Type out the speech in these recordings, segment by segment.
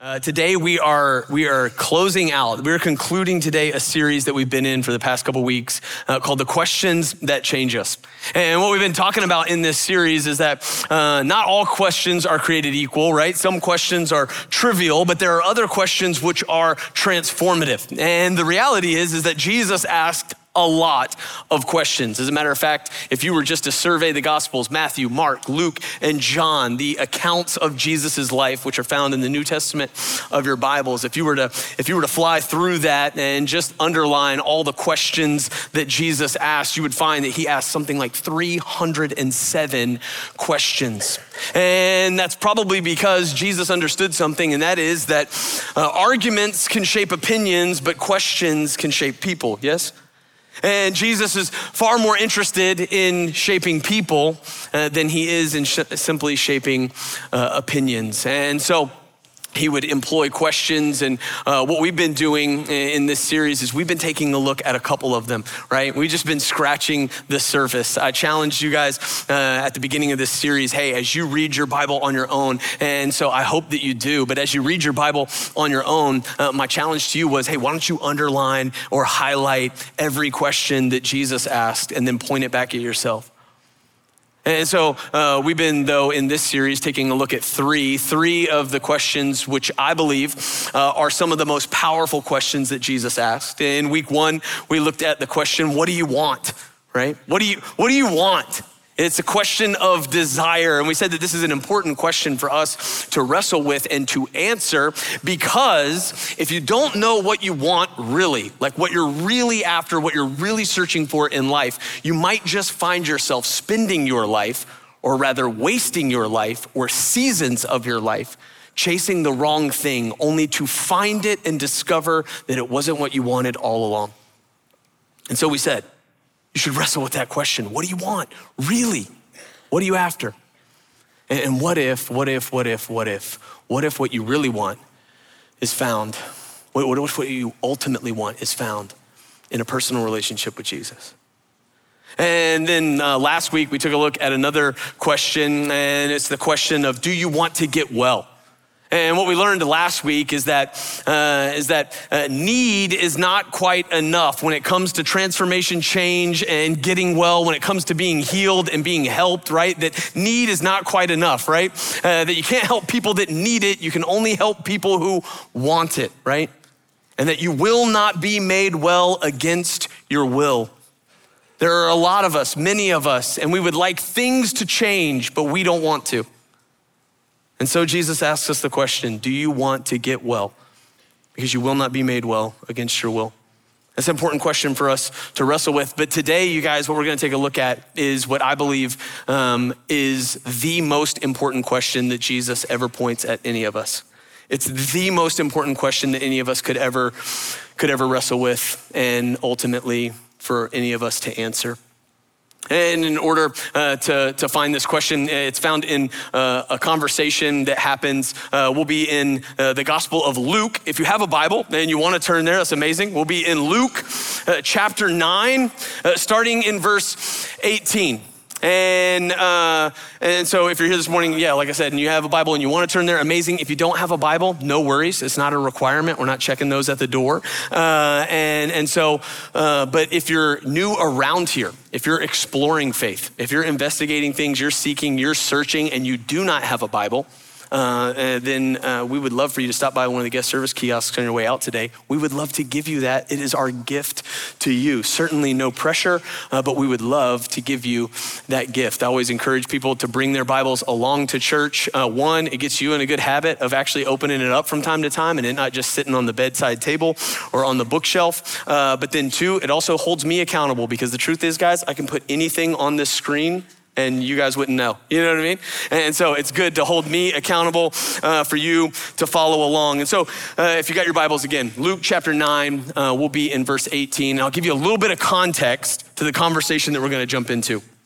Today we are closing out. We're concluding today a series that we've been in for the past couple weeks called The Questions That Change Us. And what we've been talking about in this series is that not all questions are created equal, right? Some questions are trivial, but there are other questions which are transformative. And the reality is that Jesus asked a lot of questions. As a matter of fact, if you were just to survey the Gospels, Matthew, Mark, Luke, and John, the accounts of Jesus's life, which are found in the New Testament of your Bibles, if you were to fly through that and just underline all the questions that Jesus asked, you would find that he asked something like 307 questions. And that's probably because Jesus understood something, and that is that arguments can shape opinions, but questions can shape people, yes? And Jesus is far more interested in shaping people than he is in simply shaping opinions. And so he would employ questions. And what we've been doing in this series is we've been taking a look at a couple of them, right? We've just been scratching the surface. I challenged you guys at the beginning of this series, hey, as you read your Bible on your own, and so I hope that you do, but as you read your Bible on your own, my challenge to you was, hey, why don't you underline or highlight every question that Jesus asked and then point it back at yourself? And so we've been, though, in this series taking a look at three of the questions which I believe are some of the most powerful questions that Jesus asked. In week one, we looked at the question, what do you want, right? What do you want? It's a question of desire. And we said that this is an important question for us to wrestle with and to answer, because if you don't know what you want really, like what you're really after, what you're really searching for in life, you might just find yourself spending your life, or rather wasting your life or seasons of your life, chasing the wrong thing only to find it and discover that it wasn't what you wanted all along. And so we said, you should wrestle with that question. What do you want? Really? What are you after? And what if what you really want is found? What if what you ultimately want is found in a personal relationship with Jesus? And then last week we took a look at another question, and it's the question of, do you want to get well? And what we learned last week is that need is not quite enough when it comes to transformation, change, and getting well, when it comes to being healed and being helped, right? That need is not quite enough, right? That you can't help people that need it. You can only help people who want it, right? And that you will not be made well against your will. There are a lot of us, many of us, and we would like things to change, but we don't want to. And so Jesus asks us the question, do you want to get well? Because you will not be made well against your will. That's an important question for us to wrestle with. But today, you guys, what we're gonna take a look at is what I believe is the most important question that Jesus ever points at any of us. It's the most important question that any of us could ever wrestle with, and ultimately for any of us to answer. And in order to find this question, it's found in a conversation that happens. We'll be in the Gospel of Luke. If you have a Bible and you want to turn there, that's amazing. We'll be in Luke chapter 9, starting in verse 18. And so if you're here this morning, yeah, like I said, and you have a Bible and you want to turn there, amazing. If you don't have a Bible, no worries. It's not a requirement. We're not checking those at the door. But if you're new around here, if you're exploring faith, if you're investigating things, you're seeking, you're searching, and you do not have a Bible, then we would love for you to stop by one of the guest service kiosks on your way out today. We would love to give you that. It is our gift to you. Certainly no pressure, but we would love to give you that gift. I always encourage people to bring their Bibles along to church. One, it gets you in a good habit of actually opening it up from time to time and it not just sitting on the bedside table or on the bookshelf. But then two, it also holds me accountable, because the truth is, guys, I can put anything on this screen and you guys wouldn't know, you know what I mean? And so it's good to hold me accountable for you to follow along. And so if you got your Bibles again, Luke chapter 9, we'll be in verse 18. I'll give you a little bit of context to the conversation that we're gonna jump into.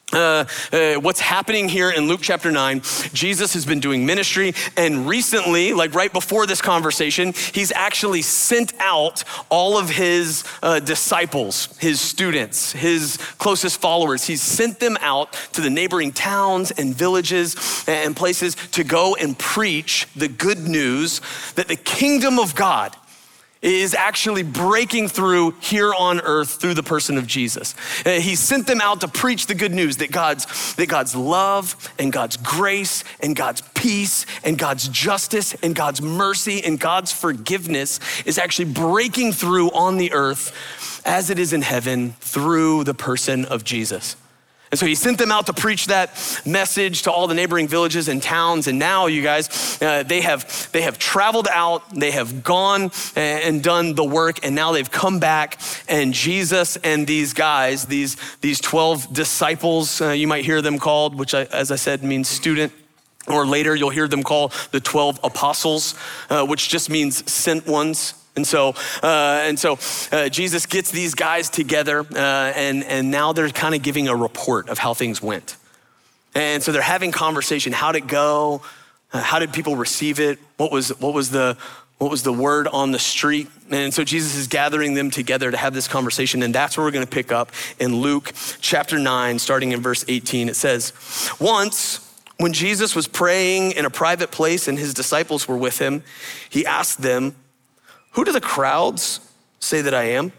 what's happening here in Luke chapter 9, Jesus has been doing ministry, and recently, like right before this conversation, he's actually sent out all of his disciples, his students, his closest followers. He's sent them out to the neighboring towns and villages and places to go and preach the good news that the kingdom of God is actually breaking through here on earth through the person of Jesus. He sent them out to preach the good news that God's love and God's grace and God's peace and God's justice and God's mercy and God's forgiveness is actually breaking through on the earth as it is in heaven through the person of Jesus. And so he sent them out to preach that message to all the neighboring villages and towns. And now, you guys, they have traveled out, they have gone and done the work, and now they've come back. And Jesus and these guys, these 12 disciples, you might hear them called, which as I said means student. Or later you'll hear them call the 12 apostles, which just means sent ones. And so Jesus gets these guys together, and now they're kind of giving a report of how things went. And so they're having conversation. How'd it go? How did people receive it? What was the word on the street? And so Jesus is gathering them together to have this conversation, and that's where we're going to pick up in Luke chapter 9, starting in verse 18. It says, "Once, when Jesus was praying in a private place and his disciples were with him, he asked them, 'Who do the crowds say that I am?'"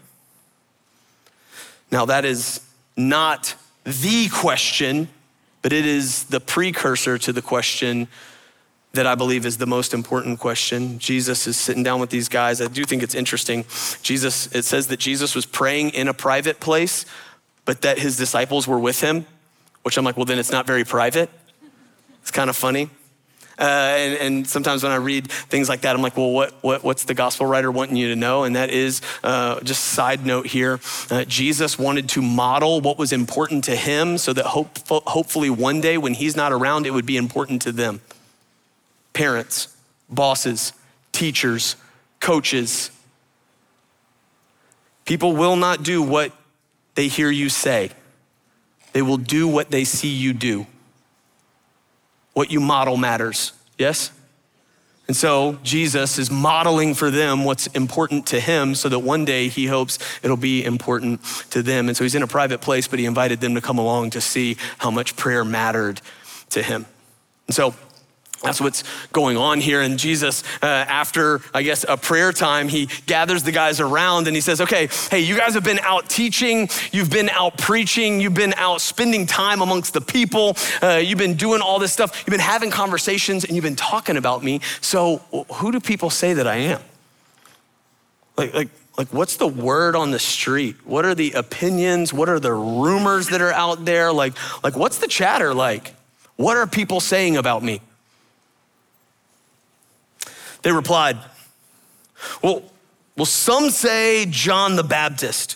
Now that is not the question, but it is the precursor to the question that I believe is the most important question. Jesus is sitting down with these guys. I do think it's interesting. It says that Jesus was praying in a private place, but that his disciples were with him, which I'm like, well, then it's not very private. It's kind of funny. And sometimes when I read things like that, I'm like, well, what's the gospel writer wanting you to know? And that is, just side note here, Jesus wanted to model what was important to him so that hopefully one day when he's not around, it would be important to them. Parents, bosses, teachers, coaches. People will not do what they hear you say. They will do what they see you do. What you model matters, yes? And so Jesus is modeling for them what's important to him so that one day he hopes it'll be important to them. And so he's in a private place, but he invited them to come along to see how much prayer mattered to him. And so that's what's going on here. And Jesus, after, I guess, a prayer time, he gathers the guys around and he says, okay, hey, you guys have been out teaching, you've been out preaching, you've been out spending time amongst the people, you've been doing all this stuff, you've been having conversations and you've been talking about me. So who do people say that I am? Like what's the word on the street? What are the opinions? What are the rumors that are out there? Like what's the chatter like? What are people saying about me? They replied, well, some say John the Baptist.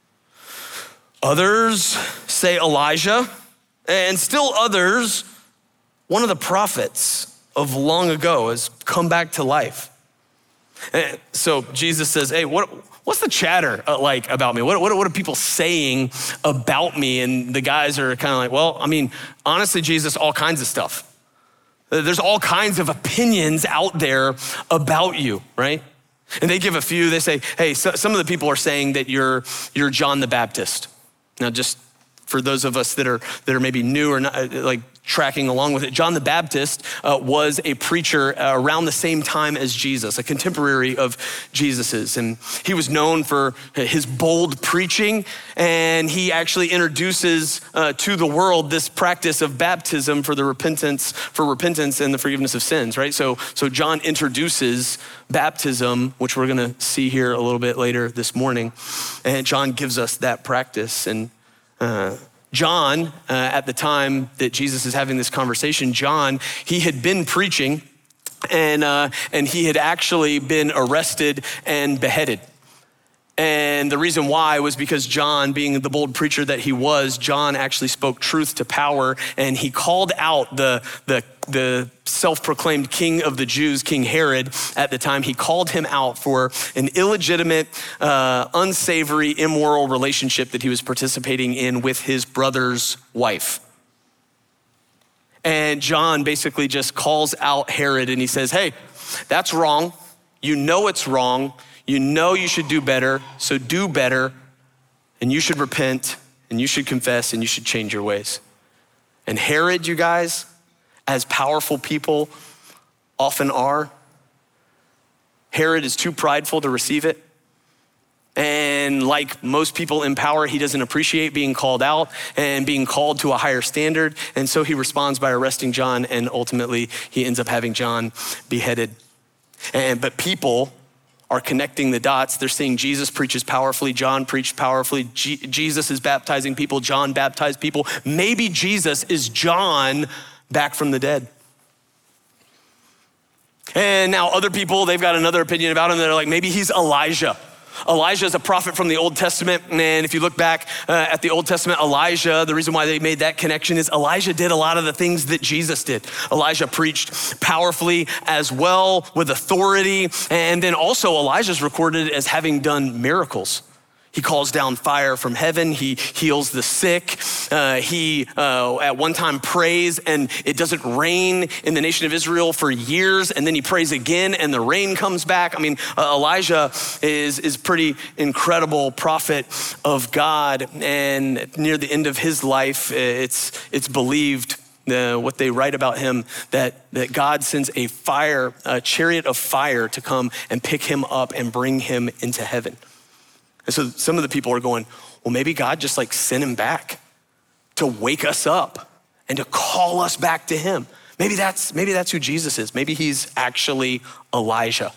Others say Elijah, and still others, one of the prophets of long ago has come back to life. And so Jesus says, hey, what's the chatter like about me? What are people saying about me? And the guys are kind of like, well, I mean, honestly, Jesus, all kinds of stuff. There's all kinds of opinions out there about you, right? And they give a few. They say, hey, some of the people are saying that you're John the Baptist. Now, just for those of us that are maybe new or not, like tracking along with it, John the Baptist was a preacher around the same time as Jesus, a contemporary of Jesus's. And he was known for his bold preaching, and he actually introduces to the world this practice of baptism for repentance and the forgiveness of sins, right? So John introduces baptism, which we're gonna see here a little bit later this morning. And John gives us that practice. And John, at the time that Jesus is having this conversation, John, he had been preaching and he had actually been arrested and beheaded. And the reason why was because John, being the bold preacher that he was, John actually spoke truth to power, and he called out the self-proclaimed king of the Jews, King Herod at the time. He called him out for an illegitimate, unsavory, immoral relationship that he was participating in with his brother's wife. And John basically just calls out Herod and he says, hey, that's wrong. You know it's wrong. You know you should do better, so do better, and you should repent, and you should confess, and you should change your ways. And Herod, you guys, as powerful people often are, Herod is too prideful to receive it. And like most people in power, he doesn't appreciate being called out and being called to a higher standard. And so he responds by arresting John, and ultimately he ends up having John beheaded. But people are connecting the dots. They're seeing Jesus preaches powerfully, John preached powerfully, Jesus is baptizing people, John baptized people. Maybe Jesus is John back from the dead. And now other people, they've got another opinion about him. They're like, maybe he's Elijah. Elijah is a prophet from the Old Testament. And if you look back at the Old Testament, Elijah, the reason why they made that connection is Elijah did a lot of the things that Jesus did. Elijah preached powerfully as well with authority. And then also Elijah's recorded as having done miracles. He calls down fire from heaven. He heals the sick. He at one time prays and it doesn't rain in the nation of Israel for years. And then he prays again and the rain comes back. I mean, Elijah is pretty incredible prophet of God. And near the end of his life, it's believed what they write about him, that God sends a chariot of fire to come and pick him up and bring him into heaven. And so some of the people are going, well, maybe God just like sent him back to wake us up and to call us back to him. Maybe that's who Jesus is. Maybe he's actually Elijah.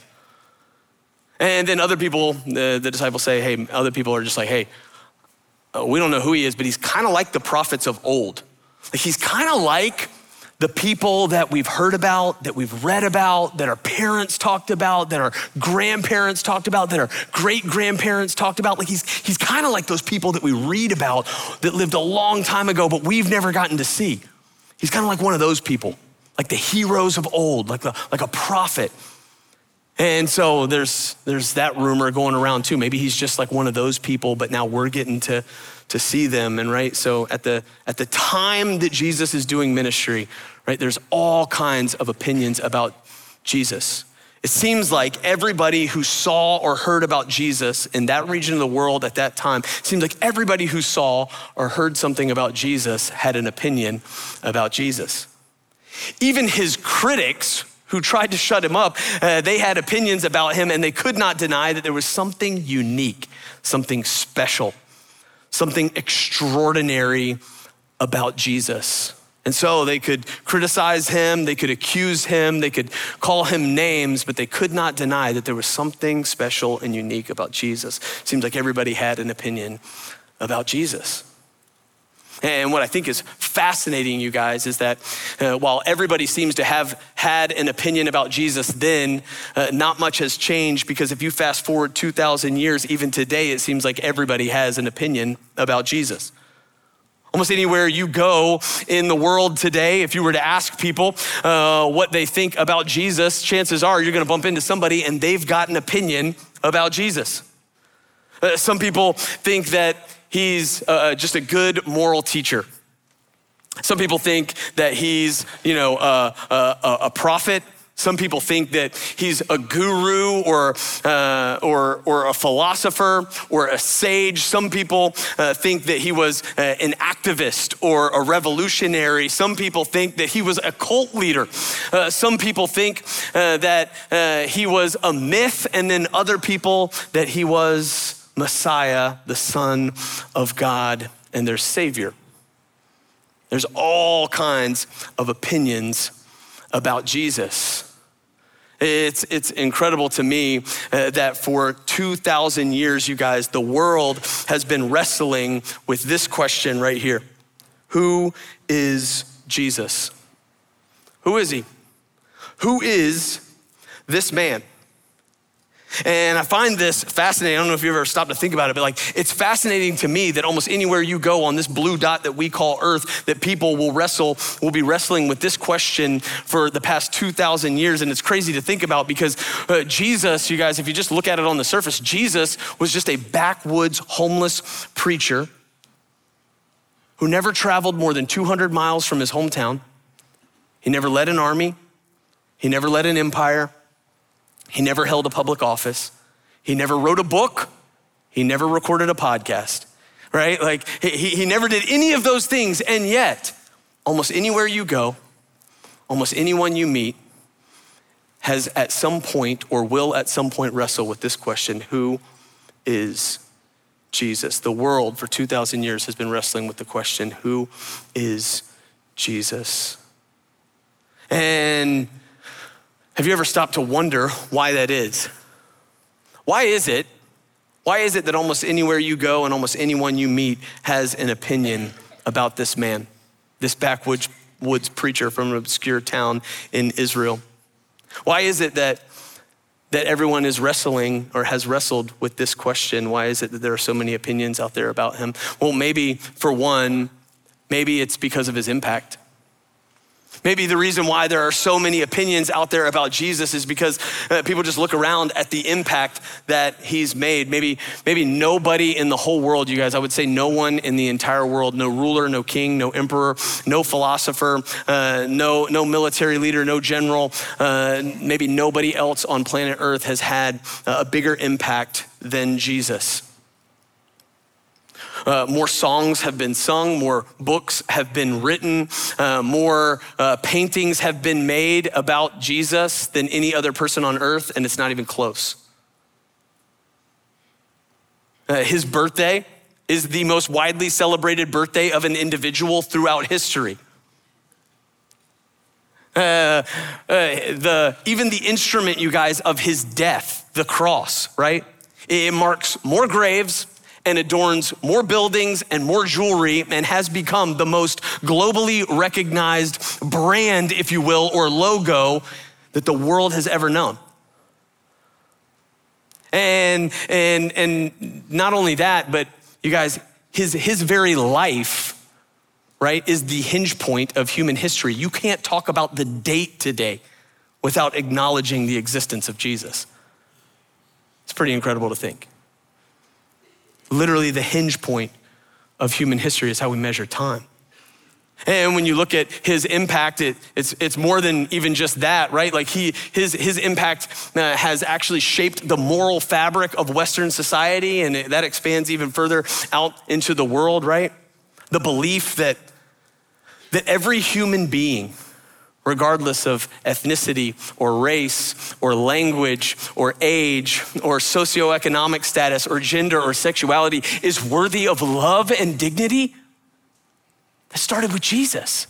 And then other people, the disciples say, hey, other people are just like, hey, we don't know who he is, but he's kind of like the prophets of old. Like he's kind of like the people that we've heard about, that we've read about, that our parents talked about, that our grandparents talked about, that our great-grandparents talked about. Like he's kind of like those people that we read about that lived a long time ago, but we've never gotten to see. He's kind of like one of those people, like the heroes of old, like a prophet. And so there's that rumor going around too. Maybe he's just like one of those people, but now we're getting to see them. And right, so at the time that Jesus is doing ministry, right, there's all kinds of opinions about Jesus. It seems like everybody who saw or heard about Jesus in that region of the world at that time, it seems like everybody who saw or heard something about Jesus had an opinion about Jesus. Even his critics who tried to shut him up, they had opinions about him and they could not deny that there was something unique, something special, something extraordinary about Jesus. And so they could criticize him, they could accuse him, they could call him names, but they could not deny that there was something special and unique about Jesus. Seems like everybody had an opinion about Jesus. And what I think is fascinating, you guys, is that while everybody seems to have had an opinion about Jesus then, not much has changed, because if you fast forward 2,000 years, even today, it seems like everybody has an opinion about Jesus. Almost anywhere you go in the world today, if you were to ask people what they think about Jesus, chances are you're gonna bump into somebody and they've got an opinion about Jesus. Some people think that he's just a good moral teacher. Some people think that he's, a prophet. Some people think that he's a guru or a philosopher or a sage. Some people think that he was an activist or a revolutionary. Some people think that he was a cult leader. Some people think that he was a myth, and then other people that he was Messiah, the Son of God and their Savior. There's all kinds of opinions about Jesus. It's incredible to me that for 2,000 years, you guys, the world has been wrestling with this question right here. Who is Jesus? Who is he? Who is this man? And I find this fascinating. I don't know if you've ever stopped to think about it, but like, it's fascinating to me that almost anywhere you go on this blue dot that we call Earth, that people will be wrestling with this question for the past 2,000 years. And it's crazy to think about because Jesus, you guys, if you just look at it on the surface, Jesus was just a backwoods homeless preacher who never traveled more than 200 miles from his hometown. He never led an army. He never led an empire. He never held a public office. He never wrote a book. He never recorded a podcast, right? Like he never did any of those things. And yet, almost anywhere you go, almost anyone you meet has at some point or will at some point wrestle with this question: who is Jesus? The world for 2,000 years has been wrestling with the question, who is Jesus? And have you ever stopped to wonder why that is? Why is it that almost anywhere you go and almost anyone you meet has an opinion about this man, this backwoods preacher from an obscure town in Israel? Why is it that everyone is wrestling or has wrestled with this question? Why is it that there are so many opinions out there about him? Well, maybe for one, maybe it's because of his impact. Maybe the reason why there are so many opinions out there about Jesus is because people just look around at the impact that he's made. Maybe nobody in the whole world, you guys, I would say no one in the entire world, no ruler, no king, no emperor, no philosopher, no military leader, no general, maybe nobody else on planet Earth has had a bigger impact than Jesus. More songs have been sung, more books have been written, more paintings have been made about Jesus than any other person on earth, and it's not even close. His birthday is the most widely celebrated birthday of an individual throughout history. Even the instrument, you guys, of his death, the cross, right? It marks more graves and adorns more buildings and more jewelry and has become the most globally recognized brand, if you will, or logo that the world has ever known. And not only that, but you guys, his very life, right, is the hinge point of human history. You can't talk about the date today without acknowledging the existence of Jesus. It's pretty incredible to think. Literally the hinge point of human history is how we measure time. And when you look at his impact, it's more than even just that, right? Like his impact has actually shaped the moral fabric of Western society, and that expands even further out into the world, right? The belief that every human being, regardless of ethnicity or race or language or age or socioeconomic status or gender or sexuality, is worthy of love and dignity. It started with Jesus.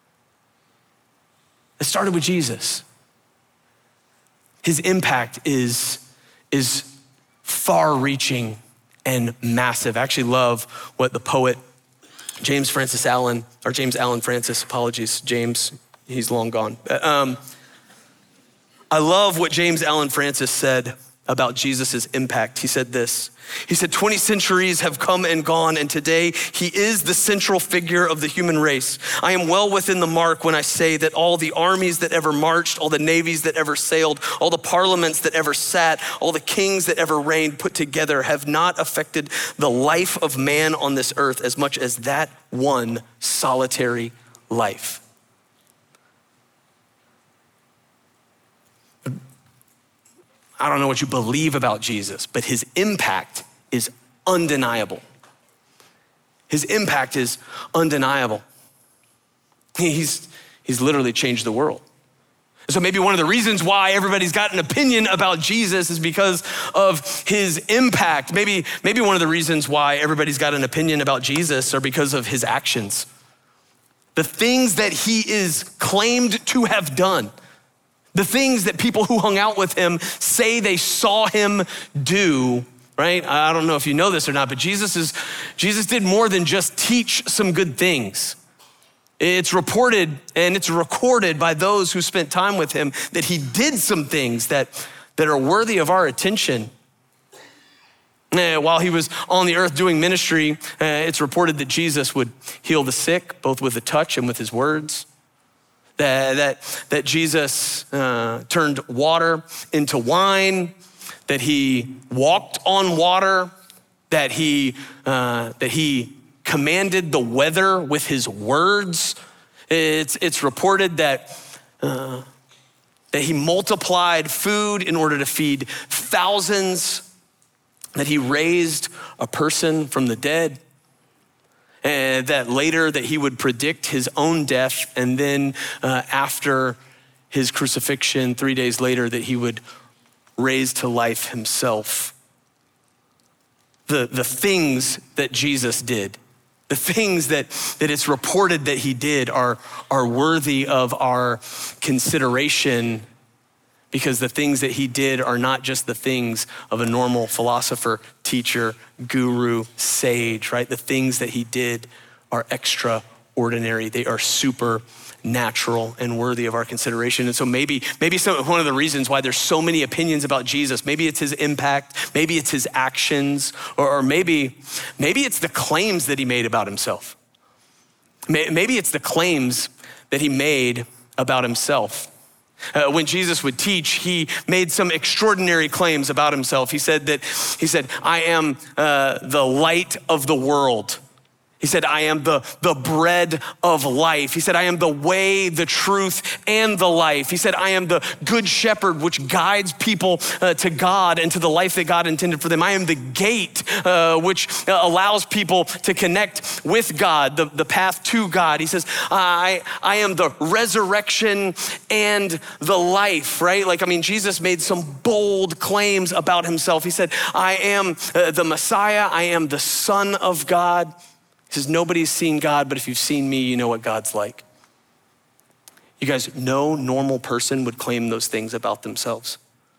It started with Jesus. His impact is far-reaching and massive. I actually love what the poet James Allen Francis, apologies, James, he's long gone. I love what James Allen Francis said about Jesus' impact. He said this. He said, 20 centuries have come and gone, and today he is the central figure of the human race. I am well within the mark when I say that all the armies that ever marched, all the navies that ever sailed, all the parliaments that ever sat, all the kings that ever reigned put together have not affected the life of man on this earth as much as that one solitary life. I don't know what you believe about Jesus, but his impact is undeniable. His impact is undeniable. He's literally changed the world. So maybe one of the reasons why everybody's got an opinion about Jesus is because of his impact. Maybe one of the reasons why everybody's got an opinion about Jesus are because of his actions. The things that he is claimed to have done. The things that people who hung out with him say they saw him do, right? I don't know if you know this or not, but Jesus did more than just teach some good things. It's reported and it's recorded by those who spent time with him that he did some things that that are worthy of our attention. While he was on the earth doing ministry, it's reported that Jesus would heal the sick, both with a touch and with his words. That Jesus turned water into wine, that he walked on water, that he commanded the weather with his words. It's reported that he multiplied food in order to feed thousands, that he raised a person from the dead, and that later that he would predict his own death, and then after his crucifixion, 3 days later, that he would raise to life himself. The things that Jesus did, the things that it's reported that he did are worthy of our consideration, because the things that he did are not just the things of a normal philosopher, teacher, guru, sage, right? The things that he did are extraordinary. They are supernatural and worthy of our consideration. And so maybe one of the reasons why there's so many opinions about Jesus, maybe it's his impact, maybe it's his actions, or maybe it's the claims that he made about himself. Maybe it's the claims that he made about himself. When Jesus would teach, he made some extraordinary claims about himself. He said, I am the light of the world. He said, I am the bread of life. He said, I am the way, the truth, and the life. He said, I am the good shepherd which guides people to God and to the life that God intended for them. I am the gate which allows people to connect with God, the path to God. He says, I am the resurrection and the life, right? Jesus made some bold claims about himself. He said, I am the Messiah. I am the Son of God. He says, nobody's seen God, but if you've seen me, you know what God's like. You guys, no normal person would claim those things about themselves.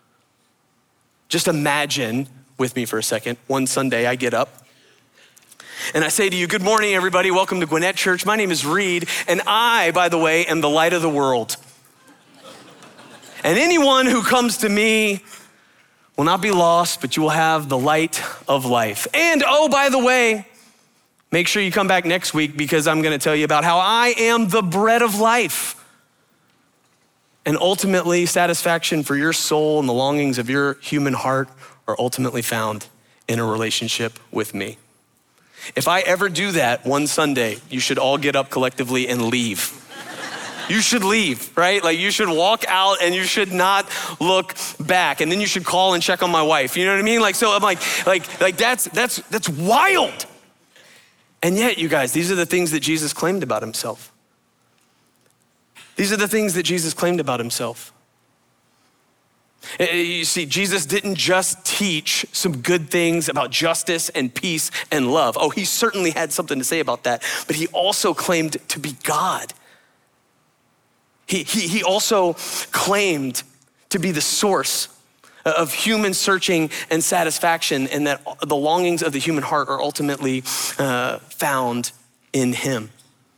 Just imagine with me for a second, one Sunday I get up and I say to you, good morning, everybody. Welcome to Gwinnett Church. My name is Reed, and I, by the way, am the light of the world. And anyone who comes to me will not be lost, but you will have the light of life. And oh, by the way, make sure you come back next week, because I'm gonna tell you about how I am the bread of life. And ultimately, satisfaction for your soul and the longings of your human heart are ultimately found in a relationship with me. If I ever do that one Sunday, you should all get up collectively and leave. You should leave, right? You should walk out and you should not look back. And then you should call and check on my wife. You know what I mean? So I'm like that's wild. And yet, you guys, these are the things that Jesus claimed about himself. These are the things that Jesus claimed about himself. You see, Jesus didn't just teach some good things about justice and peace and love. Oh, he certainly had something to say about that, but he also claimed to be God. He also claimed to be the source of human searching and satisfaction, and that the longings of the human heart are ultimately found in him.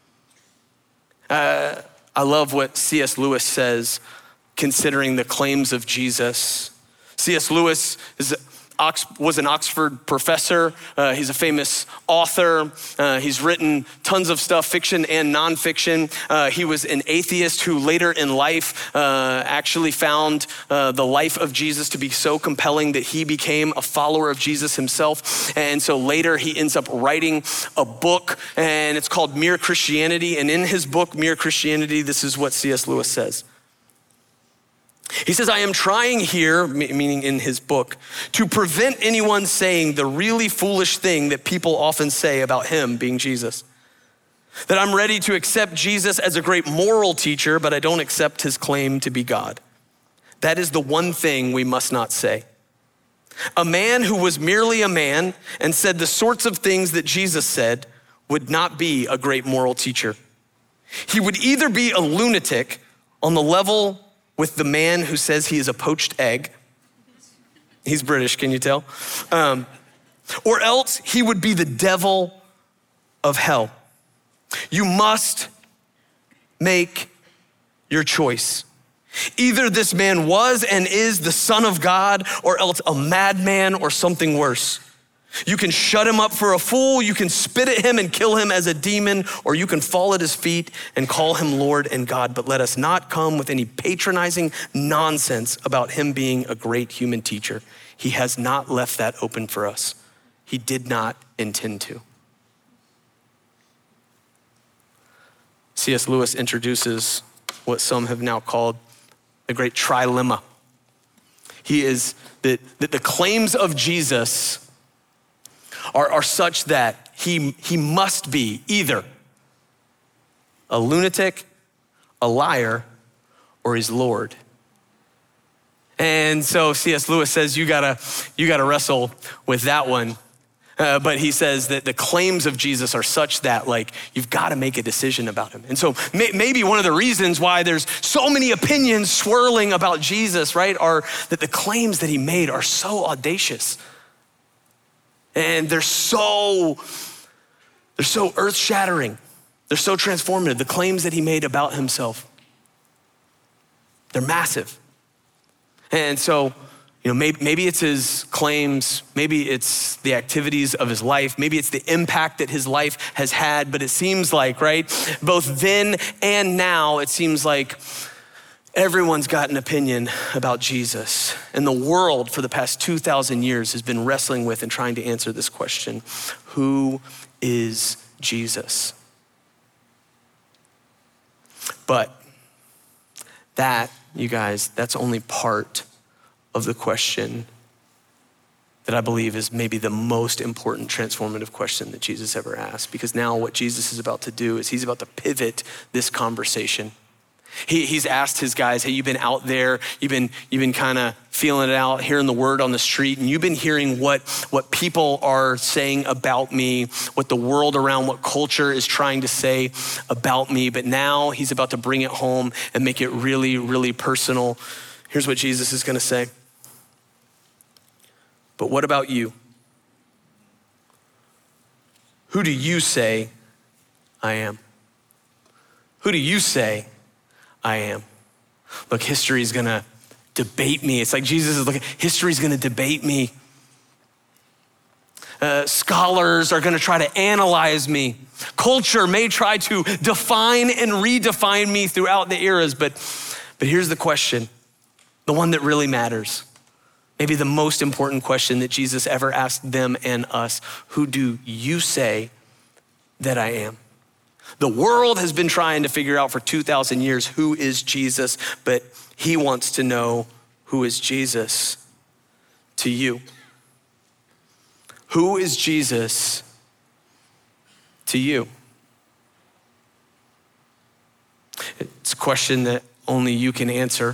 I love what C.S. Lewis says, considering the claims of Jesus. C.S. Lewis was an Oxford professor. He's a famous author. He's written tons of stuff, fiction and nonfiction. He was an atheist who later in life actually found the life of Jesus to be so compelling that he became a follower of Jesus himself. And so later he ends up writing a book, and it's called Mere Christianity. And in his book, Mere Christianity, this is what C.S. Lewis says. He says, I am trying here, meaning in his book, to prevent anyone saying the really foolish thing that people often say about him, being Jesus. That I'm ready to accept Jesus as a great moral teacher, but I don't accept his claim to be God. That is the one thing we must not say. A man who was merely a man and said the sorts of things that Jesus said would not be a great moral teacher. He would either be a lunatic on the level with the man who says he is a poached egg. He's British, can you tell? Or else he would be the devil of hell. You must make your choice. Either this man was and is the Son of God, or else a madman or something worse. You can shut him up for a fool, you can spit at him and kill him as a demon, or you can fall at his feet and call him Lord and God. But let us not come with any patronizing nonsense about him being a great human teacher. He has not left that open for us. He did not intend to. C.S. Lewis introduces what some have now called the great trilemma. He is that the claims of Jesus are such that he must be either a lunatic, a liar, or he's Lord. And so C.S. Lewis says you gotta wrestle with that one. But he says that the claims of Jesus are such that you've got to make a decision about him. And so maybe one of the reasons why there's so many opinions swirling about Jesus, right, are that the claims that he made are so audacious. And they're so earth-shattering. They're so transformative. The claims that he made about himself, they're massive. And so, maybe it's his claims, maybe it's the activities of his life, maybe it's the impact that his life has had, but it seems like, right, both then and now, it seems like everyone's got an opinion about Jesus. And the world for the past 2,000 years has been wrestling with and trying to answer this question: who is Jesus? But that, you guys, that's only part of the question that I believe is maybe the most important transformative question that Jesus ever asked. Because now what Jesus is about to do is he's about to pivot this conversation. He's asked his guys, hey, you've been out there, you've been kind of feeling it out, hearing the word on the street, and you've been hearing what people are saying about me, what the world around, what culture is trying to say about me. But now he's about to bring it home and make it really, really personal. Here's what Jesus is gonna say. But what about you? Who do you say I am? Who do you say I am? Look, history is gonna debate me. It's like Jesus is looking, history's gonna debate me. Scholars are gonna try to analyze me. Culture may try to define and redefine me throughout the eras, but here's the question, the one that really matters. Maybe the most important question that Jesus ever asked them and us: who do you say that I am? The world has been trying to figure out for 2,000 years who is Jesus, but he wants to know who is Jesus to you. Who is Jesus to you? It's a question that only you can answer.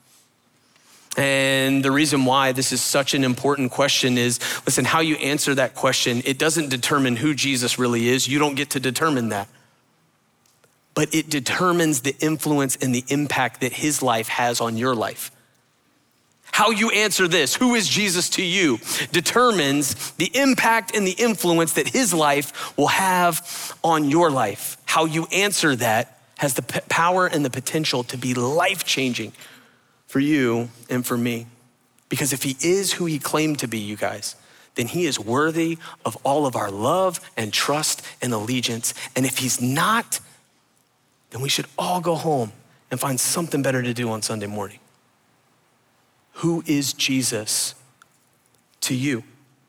And the reason why this is such an important question is, listen, how you answer that question, it doesn't determine who Jesus really is. You don't get to determine that. But it determines the influence and the impact that his life has on your life. How you answer this, who is Jesus to you, determines the impact and the influence that his life will have on your life. How you answer that has the power and the potential to be life-changing for you and for me. Because if he is who he claimed to be, you guys, then he is worthy of all of our love and trust and allegiance. And if he's not, then we should all go home and find something better to do on Sunday morning. Who is Jesus to you?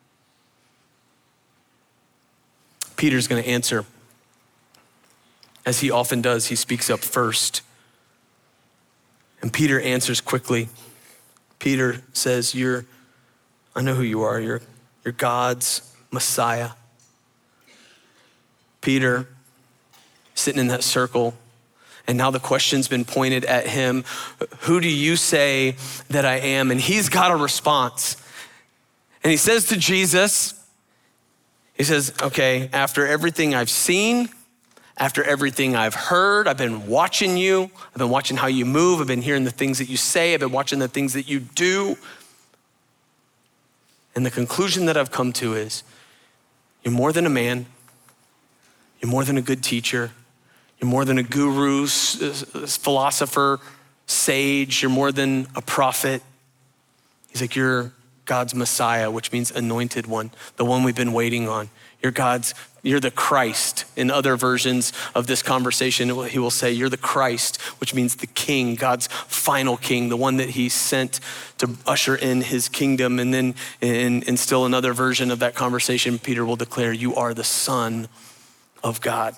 Peter's gonna answer. As he often does, he speaks up first. And Peter answers quickly. Peter says, I know who you are. You're God's Messiah. Peter, sitting in that circle, and now the question's been pointed at him. Who do you say that I am? And he's got a response. And he says to Jesus, he says, okay, after everything I've seen, after everything I've heard, I've been watching you. I've been watching how you move. I've been hearing the things that you say. I've been watching the things that you do. And the conclusion that I've come to is, you're more than a man. You're more than a good teacher. You're more than a guru, philosopher, sage, you're more than a prophet. He's like, you're God's Messiah, which means anointed one, the one we've been waiting on. You're the Christ. In other versions of this conversation, he will say, you're the Christ, which means the king, God's final king, the one that he sent to usher in his kingdom. And then in still another version of that conversation, Peter will declare, you are the Son of God.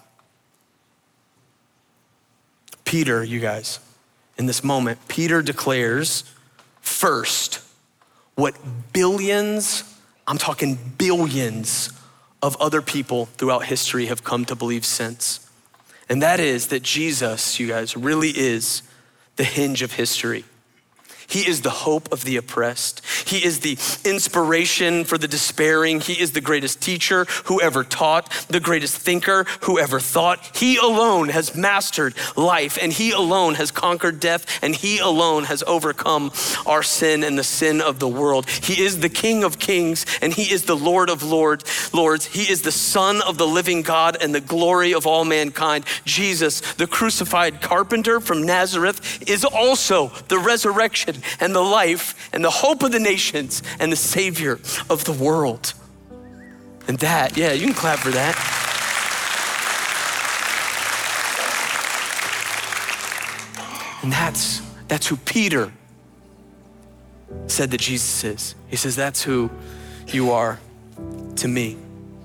Peter, you guys, in this moment, Peter declares first what billions, I'm talking billions of other people throughout history have come to believe since. And that is that Jesus, you guys, really is the hinge of history. He is the hope of the oppressed. He is the inspiration for the despairing. He is the greatest teacher who ever taught, the greatest thinker who ever thought. He alone has mastered life, and he alone has conquered death, and he alone has overcome our sin and the sin of the world. He is the King of kings, and he is the Lord of lords. He is the Son of the living God and the glory of all mankind. Jesus, the crucified carpenter from Nazareth, is also the resurrection and the life and the hope of the nations and the Savior of the world. And that, yeah, you can clap for that. And that's who Peter said that Jesus is. He says, that's who you are to me.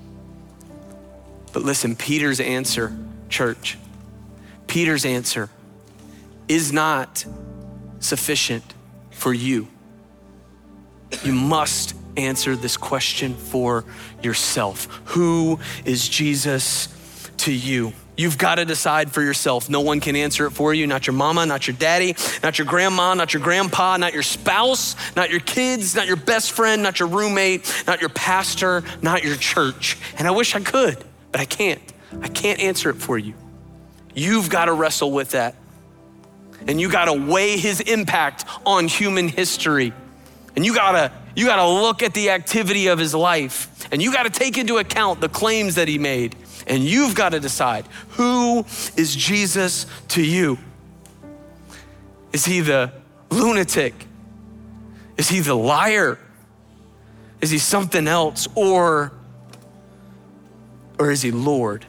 But listen, Peter's answer, church, Peter's answer is not sufficient for you. You must answer this question for yourself. Who is Jesus to you? You've got to decide for yourself. No one can answer it for you, not your mama, not your daddy, not your grandma, not your grandpa, not your spouse, not your kids, not your best friend, not your roommate, not your pastor, not your church. And I wish I could, but I can't. I can't answer it for you. You've got to wrestle with that. And you gotta weigh his impact on human history. And you gotta look at the activity of his life. And you gotta take into account the claims that he made. And you've gotta decide, who is Jesus to you? Is he the lunatic? Is he the liar? Is he something else? Or is he Lord?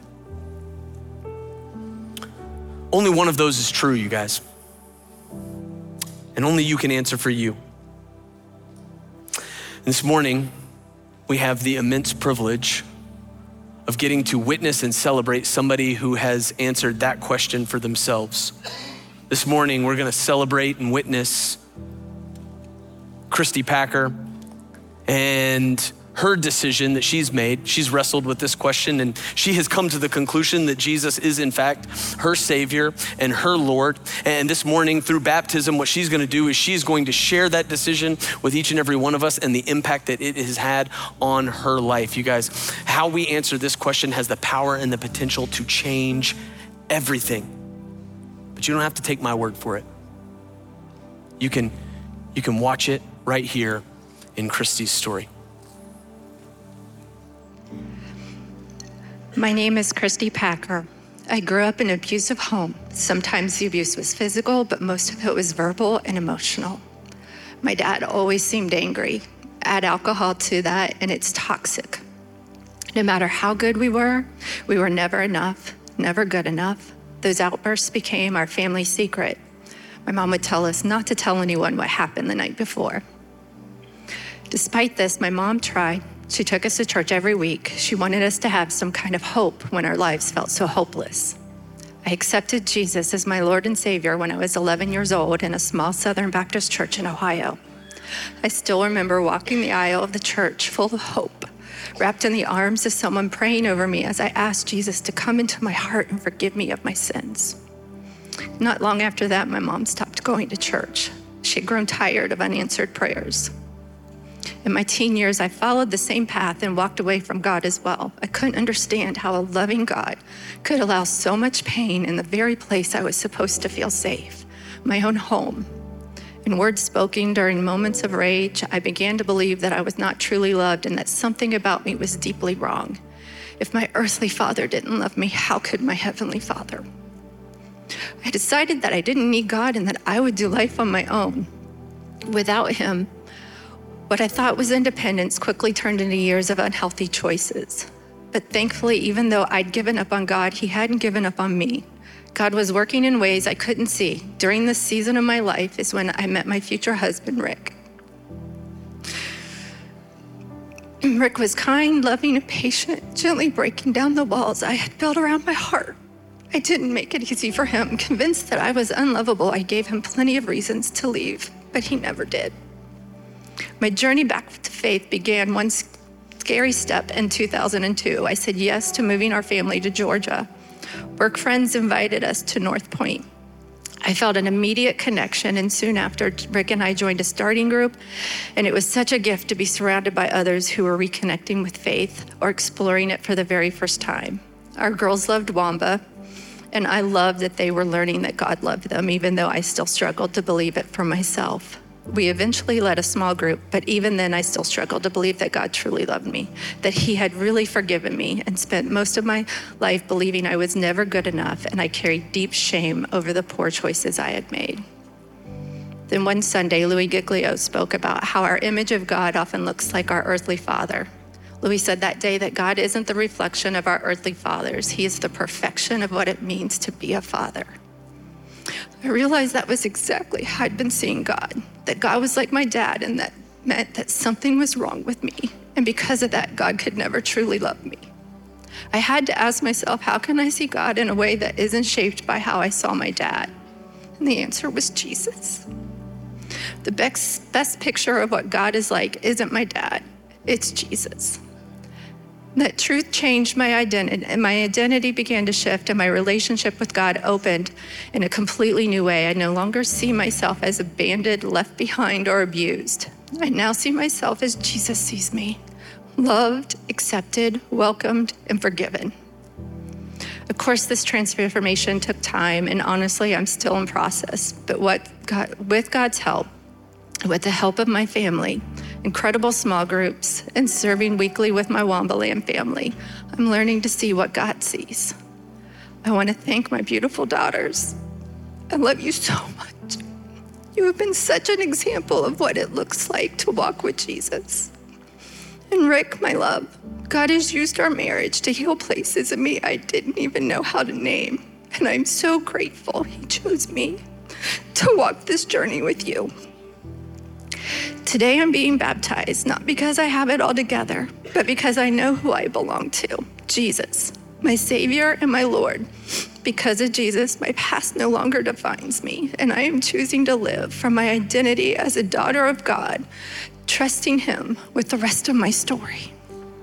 Only one of those is true, you guys. And only you can answer for you. This morning, we have the immense privilege of getting to witness and celebrate somebody who has answered that question for themselves. This morning, we're gonna celebrate and witness Christy Packer and her decision that she's made. She's wrestled with this question and she has come to the conclusion that Jesus is in fact her Savior and her Lord. And this morning through baptism, what she's gonna do is she's going to share that decision with each and every one of us and the impact that it has had on her life. You guys, how we answer this question has the power and the potential to change everything. But you don't have to take my word for it. You can watch it right here in Christy's story. My name is Christy Packer. I grew up in an abusive home. Sometimes the abuse was physical, but most of it was verbal and emotional. My dad always seemed angry. Add alcohol to that, and it's toxic. No matter how good we were never enough, never good enough. Those outbursts became our family secret. My mom would tell us not to tell anyone what happened the night before. Despite this, my mom tried. She took us to church every week. She wanted us to have some kind of hope when our lives felt so hopeless. I accepted Jesus as my Lord and Savior when I was 11 years old in a small Southern Baptist church in Ohio. I still remember walking the aisle of the church full of hope, wrapped in the arms of someone praying over me as I asked Jesus to come into my heart and forgive me of my sins. Not long after that, my mom stopped going to church. She had grown tired of unanswered prayers. In my teen years, I followed the same path and walked away from God as well. I couldn't understand how a loving God could allow so much pain in the very place I was supposed to feel safe, my own home. In words spoken during moments of rage, I began to believe that I was not truly loved and that something about me was deeply wrong. If my earthly father didn't love me, how could my heavenly Father? I decided that I didn't need God and that I would do life on my own. Without him, what I thought was independence quickly turned into years of unhealthy choices. But thankfully, even though I'd given up on God, he hadn't given up on me. God was working in ways I couldn't see. During this season of my life is when I met my future husband, Rick. Rick was kind, loving, and patient, gently breaking down the walls I had built around my heart. I didn't make it easy for him. Convinced that I was unlovable, I gave him plenty of reasons to leave, but he never did. My journey back to faith began one scary step in 2002. I said yes to moving our family to Georgia. Work friends invited us to North Point. I felt an immediate connection, and soon after, Rick and I joined a starting group, and it was such a gift to be surrounded by others who were reconnecting with faith or exploring it for the very first time. Our girls loved Wamba, and I loved that they were learning that God loved them, even though I still struggled to believe it for myself. We eventually led a small group, but even then I still struggled to believe that God truly loved me, that he had really forgiven me, and spent most of my life believing I was never good enough, and I carried deep shame over the poor choices I had made. Then one Sunday, Louis Giglio spoke about how our image of God often looks like our earthly father. Louis said that day that God isn't the reflection of our earthly fathers. He is the perfection of what it means to be a father. I realized that was exactly how I'd been seeing God, that God was like my dad, and that meant that something was wrong with me. And because of that, God could never truly love me. I had to ask myself, how can I see God in a way that isn't shaped by how I saw my dad? And the answer was Jesus. The best picture of what God is like isn't my dad, it's Jesus. That truth changed my identity, and my identity began to shift, and my relationship with God opened in a completely new way. I no longer see myself as abandoned, left behind, or abused. I now see myself as Jesus sees me, loved, accepted, welcomed, and forgiven. Of course, this transformation took time, and honestly, I'm still in process. But with God's help, with the help of my family, incredible small groups, and serving weekly with my Wambaland family, I'm learning to see what God sees. I want to thank my beautiful daughters. I love you so much. You have been such an example of what it looks like to walk with Jesus. And Rick, my love, God has used our marriage to heal places in me I didn't even know how to name. And I'm so grateful he chose me to walk this journey with you. Today I'm being baptized, not because I have it all together, but because I know who I belong to, Jesus, my Savior and my Lord. Because of Jesus, my past no longer defines me, and I am choosing to live from my identity as a daughter of God, trusting him with the rest of my story.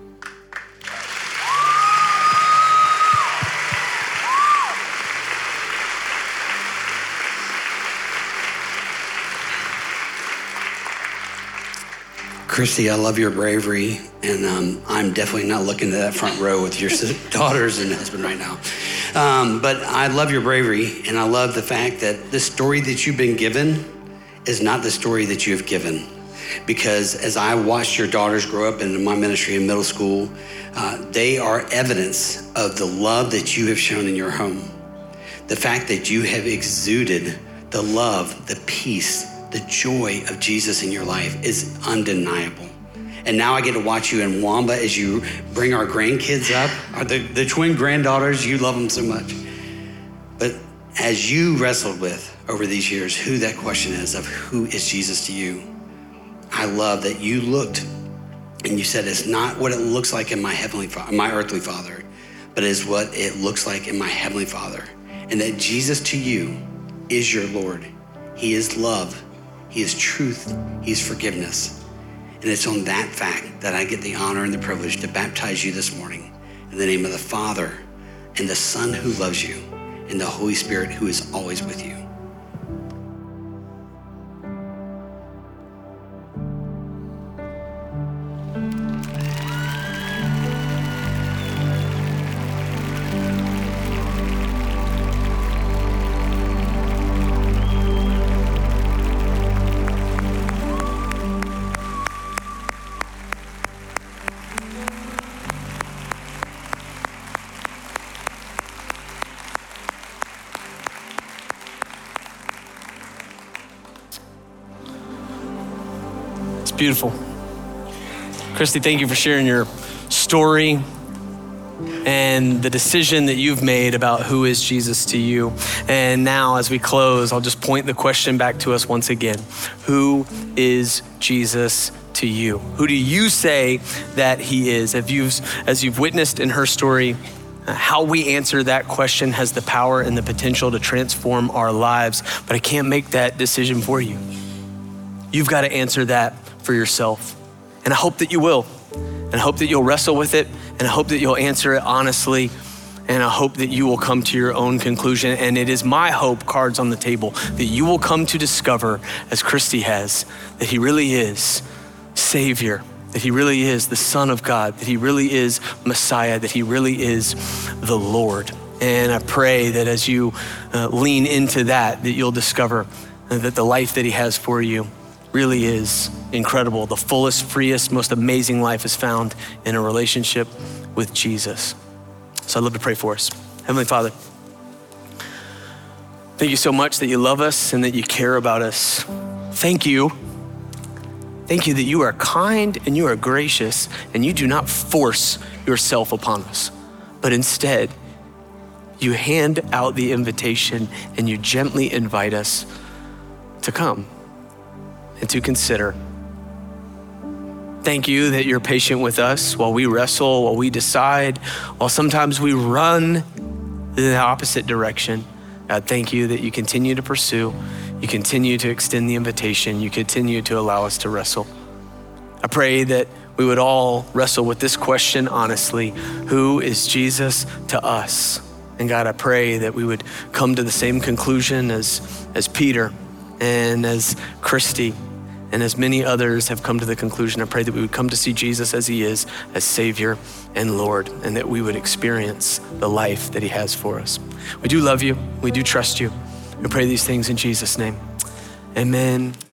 Christy, I love your bravery, and I'm definitely not looking at that front row with your daughters and husband right now. But I love your bravery, and I love the fact that the story that you've been given is not the story that you have given. Because as I watched your daughters grow up in my ministry in middle school, they are evidence of the love that you have shown in your home. The fact that you have exuded the love, the peace, the joy of Jesus in your life is undeniable. And now I get to watch you in Wamba as you bring our grandkids up, the twin granddaughters, you love them so much. But as you wrestled with over these years, who that question is of who is Jesus to you, I love that you looked and you said, it's not what it looks like in my earthly father, but it is what it looks like in my heavenly Father. And that Jesus to you is your Lord. He is love. He is truth. He is forgiveness. And it's on that fact that I get the honor and the privilege to baptize you this morning in the name of the Father and the Son who loves you and the Holy Spirit who is always with you. Beautiful. Christy, thank you for sharing your story and the decision that you've made about who is Jesus to you. And now as we close, I'll just point the question back to us once again. Who is Jesus to you? Who do you say that he is? As you've witnessed in her story, how we answer that question has the power and the potential to transform our lives, but I can't make that decision for you. You've got to answer that for yourself. And I hope that you will. And I hope that you'll wrestle with it. And I hope that you'll answer it honestly. And I hope that you will come to your own conclusion. And it is my hope, cards on the table, that you will come to discover, as Christy has, that he really is Savior, that he really is the Son of God, that he really is Messiah, that he really is the Lord. And I pray that as you lean into that you'll discover that the life that he has for you really is incredible. The fullest, freest, most amazing life is found in a relationship with Jesus. So I'd love to pray for us. Heavenly Father, thank you so much that you love us and that you care about us. Thank you. Thank you that you are kind and you are gracious and you do not force yourself upon us, but instead you hand out the invitation and you gently invite us to come and to consider. Thank you that you're patient with us while we wrestle, while we decide, while sometimes we run in the opposite direction. God, thank you that you continue to pursue, you continue to extend the invitation, you continue to allow us to wrestle. I pray that we would all wrestle with this question honestly: who is Jesus to us? And God, I pray that we would come to the same conclusion as Peter and as Christy and as many others have come to the conclusion. I pray that we would come to see Jesus as he is, as Savior and Lord, and that we would experience the life that he has for us. We do love you. We do trust you. We pray these things in Jesus' name. Amen.